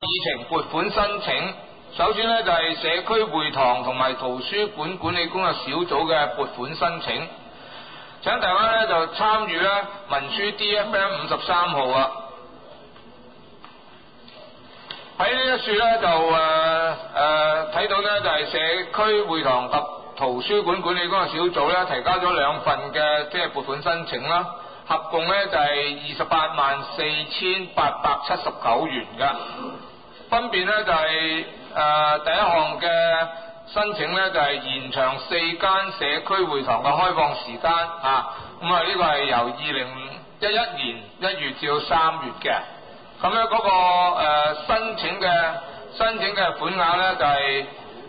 議程撥款申請。首先呢，就係社區會堂同埋圖書館管理工作小組嘅撥款申請，請大家呢就參與呢文書 DFM 53號啊。喺呢一處呢，就睇到呢，就係社區會堂及圖書館管理工作小組呢提交咗2份嘅即係撥款申請啦，合共呢就係284879元㗎，分別呢就係第一項嘅申請呢，就係延長4間社區會堂嘅開放時間啊，咁啊呢個係由2011年1月至到3月嘅，咁咧嗰個申請嘅款額呢，就係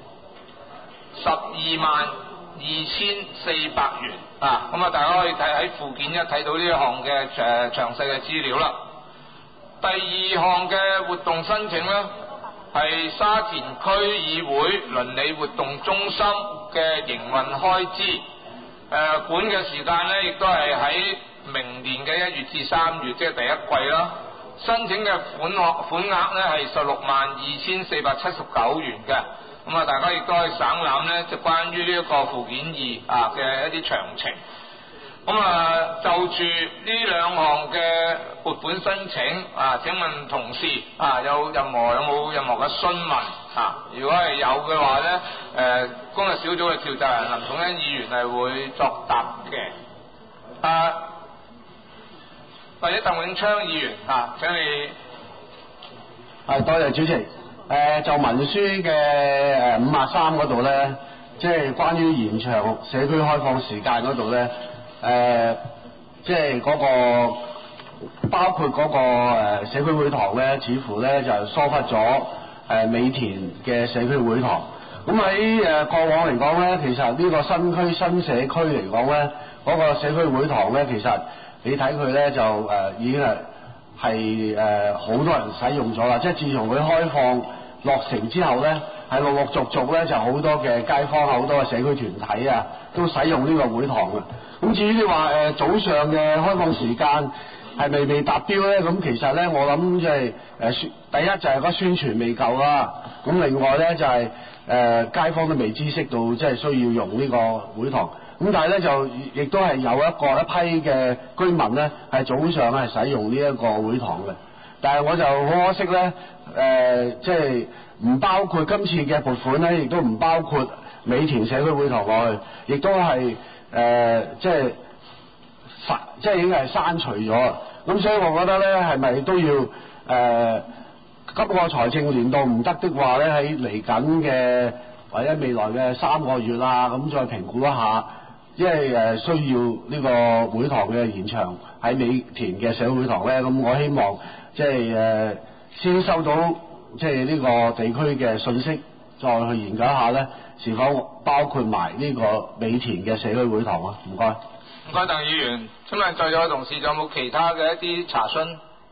122400元啊，咁啊大家可以睇喺附件1睇到呢一項嘅詳細嘅資料啦。第二項嘅活動申請呢，係沙田區議會鄰里活動中心嘅營運開支，管嘅時間呢，亦都係喺明年嘅1月至3月，即係第一季啦。申請嘅款額呢係162479元嘅，咁啊大家亦都可以省覽呢，就關於呢一個附件2嘅一啲詳情。咁啊就住呢2項嘅撥款申請啊，請問同事啊有冇任何嘅詢問啊？如果係有嘅話呢，工作小組嘅召集人林統恩議員係會作答嘅。或者鄧永昌議員請你。 係，多謝主席。就文書嘅53嗰度呢，即係關於延長社區開放時間嗰度呢，即係嗰個包括嗰個社區會堂呢，似乎呢就疏忽咗美田嘅社區會堂。咁喺過往嚟講呢，其實呢個新區新社區嚟講呢，嗰個社區會堂呢，其實你睇佢呢，就已經係好多人使用咗啦。即係自從佢開放落成之後呢，係陸陸續續呢，就好多嘅街坊好多嘅社區團體啊都使用呢個會堂嘅。咁至於你話早上嘅開放時間係未達標呢？咁其實呢，我諗即係第一就係個宣傳未夠啦。咁另外呢，就係街坊都未知悉到即係需要用呢個會堂。咁但係呢，就亦都係有一批嘅居民呢，係早上係使用呢一個會堂嘅。但係我就好可惜呢，即係唔包括今次嘅撥款呢，亦都唔包括美田社區會堂落去，亦都係即係已經係刪除咗。咁所以我覺得呢，係咪都要今個財政年度唔得的話呢，喺嚟緊嘅或者未來嘅3個月啦，咁再評估一下，因為需要呢個會堂嘅延長喺美田嘅社會會堂呢。咁我希望即係先收到即係呢個地區嘅信息，再去研究一下呢，是否包括埋呢個美田嘅社區會堂啊？唔該。 唔該，鄧議員。請問在座嘅同事仲有冇其他嘅一啲查詢？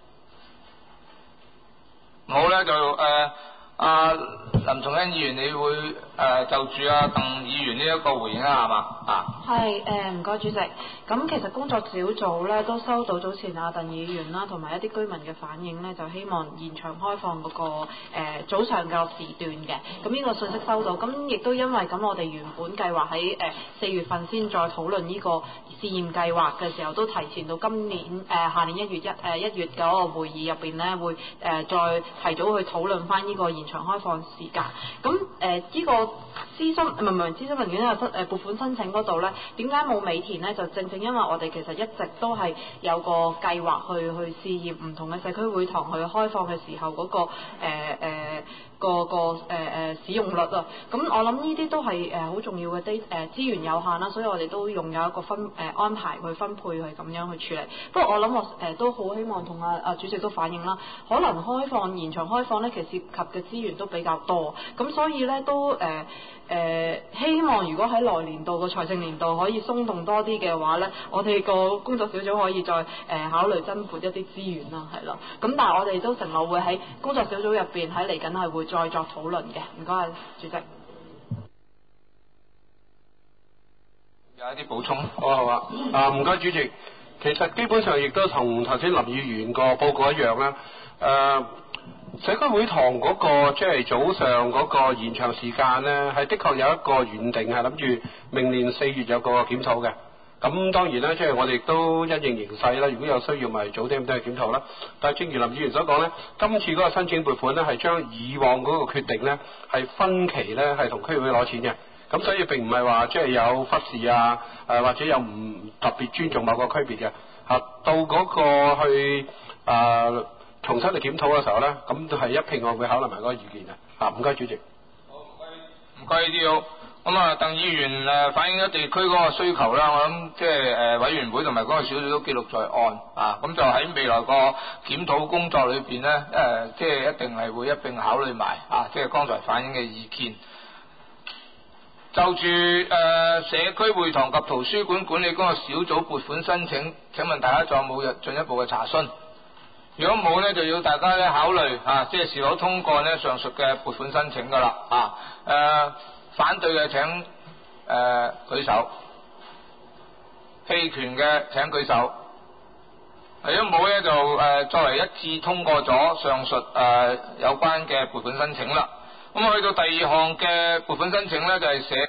冇呢，就林統恩議員，你會就住鄧議員呢一個回應啦，係嘛？ 係唔該主席。咁其實工作小組咧都收到早前鄧議員啦同埋一啲居民嘅反應咧，就希望延長開放嗰個早上嘅時段嘅。咁呢個信息收到，咁亦都因為咁，我哋原本計劃喺4月份先再討論呢個試驗計劃嘅時候，都提前到今年下年1月嗰個會議入邊咧，會再提早去討論翻呢個延長開放時間。咁呢個諮詢文件嘅撥款申請嗰度咧，點解冇美田咧？就正正因為我哋其實一直都係有個計劃去試驗唔同嘅社區會堂去開放嘅時候嗰個使用率啊。咁我諗呢啲都係好重要嘅資源有限啦，所以我哋都用有一個安排去分配去咁樣去處理。不過我諗我都好希望同主席都反映啦，可能延長開放咧，其實涉及嘅資源都比較多，咁所以咧都希望如果喺來年度個財政年度可以鬆動多啲嘅話咧，我哋個工作小組可以再考慮增撥一啲資源啦，係咯。咁但係我哋都承諾會喺工作小組入邊喺嚟緊係會再作討論嘅。唔該，主席。 有一啲補充？ 好啊。唔該，主席。其實基本上亦都同頭先林議員個報告一樣啦。 社區會堂嗰個即係早上嗰個延長時間呢，係的確有一個原定係諗住明年4月有個檢討嘅。咁當然啦，即係我哋都因應形勢啦，如果有需要咪早啲咁多去檢討啦。但係正如林議員所講呢，今次嗰個申請撥款呢，係將以往嗰個決定呢，係分期呢，係同區議會攞錢嘅。咁所以並唔係話即係有忽視啊，或者有唔特別尊重某個區別嘅。到嗰個去重新去檢討嘅時候咧，咁係一併我會考慮埋嗰個意見嘅。唔該主席。 好，唔該呢啲好。咁啊，鄧議員反映咗地區嗰個需求啦，我諗即係委員會同埋嗰個小組都記錄在案啊。咁就喺未來個檢討工作裏邊咧，即係一定係會一併考慮埋啊，即係剛才反映嘅意見。就住社區會堂及圖書館管理嗰個小組撥款申請，請問大家仲有冇進一步嘅查詢？如果冇呢，就要大家咧考慮即係是否通過呢上述嘅撥款申請噶啦反對嘅請舉手，棄權嘅請舉手。如果冇呢，就作為一致通過咗上述有關嘅撥款申請啦。咁去到第二項嘅撥款申請呢，就係社